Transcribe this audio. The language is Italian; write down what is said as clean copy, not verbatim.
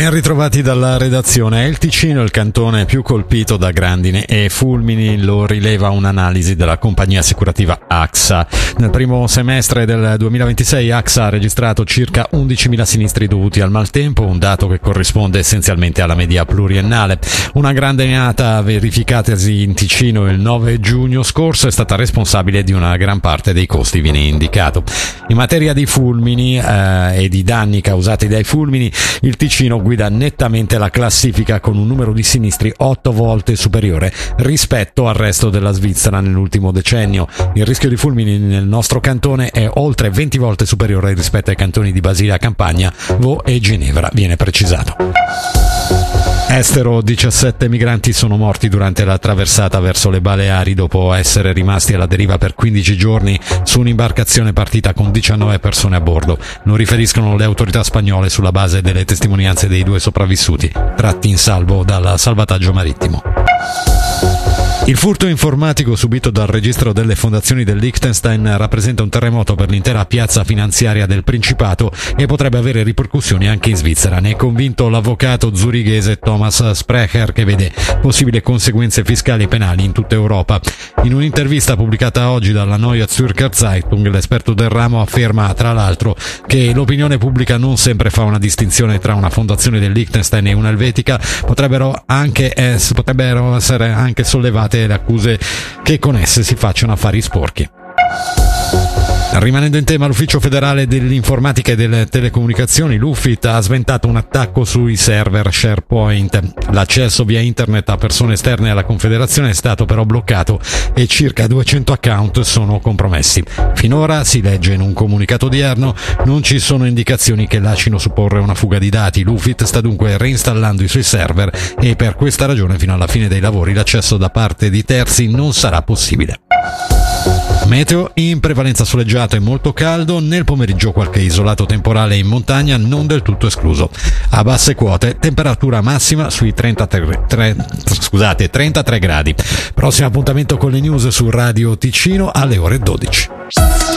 Ben ritrovati dalla redazione. È il Ticino il cantone più colpito da grandine e fulmini, lo rileva un'analisi della compagnia assicurativa AXA. Nel primo semestre del 2026 AXA ha registrato circa 11.000 sinistri dovuti al maltempo, un dato che corrisponde essenzialmente alla media pluriennale. Una grandinata verificatasi in Ticino il 9 giugno scorso è stata responsabile di una gran parte dei costi, viene indicato. In materia di fulmini e di danni causati dai fulmini, il Ticino guida nettamente la classifica con un numero di sinistri 8 volte superiore rispetto al resto della Svizzera nell'ultimo decennio. Il rischio di fulmini nel nostro cantone è oltre 20 volte superiore rispetto ai cantoni di Basilea, Campania, Vaud e Ginevra, viene precisato. Estero, 17 migranti sono morti durante la traversata verso le Baleari dopo essere rimasti alla deriva per 15 giorni su un'imbarcazione partita con 19 persone a bordo. Lo riferiscono le autorità spagnole sulla base delle testimonianze dei 2 sopravvissuti, tratti in salvo dal salvataggio marittimo. Il furto informatico subito dal registro delle fondazioni del Liechtenstein rappresenta un terremoto per l'intera piazza finanziaria del Principato e potrebbe avere ripercussioni anche in Svizzera. Ne è convinto l'avvocato zurighese Thomas Sprecher, che vede possibili conseguenze fiscali e penali in tutta Europa. In un'intervista pubblicata oggi dalla Neue Zürcher Zeitung, l'esperto del ramo afferma tra l'altro che l'opinione pubblica non sempre fa una distinzione tra una fondazione del Liechtenstein e una elvetica. Potrebbero essere anche sollevate le accuse che con esse si facciano affari sporchi. Rimanendo in tema, l'Ufficio federale dell'informatica e delle telecomunicazioni, l'UFIT, ha sventato un attacco sui server SharePoint. L'accesso via internet a persone esterne alla Confederazione è stato però bloccato e circa 200 account sono compromessi. Finora, si legge in un comunicato odierno, non ci sono indicazioni che lasciano supporre una fuga di dati. L'UFIT sta dunque reinstallando i suoi server e per questa ragione fino alla fine dei lavori l'accesso da parte di terzi non sarà possibile. Meteo, in prevalenza soleggiato e molto caldo, nel pomeriggio qualche isolato temporale in montagna non del tutto escluso. A basse quote, temperatura massima sui 33 gradi. Prossimo appuntamento con le news su Radio Ticino alle ore 12.